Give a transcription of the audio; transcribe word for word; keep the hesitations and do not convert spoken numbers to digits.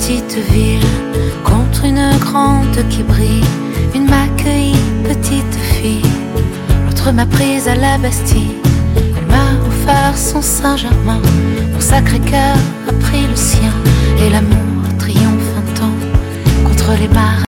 petite ville contre une grande qui brille. Une m'a accueillie, petite fille. L'autre m'a prise à la Bastille. Elle m'a offert son Saint-Germain. Mon Sacré-Cœur a pris le sien. Et l'amour triomphe un temps contre les marins.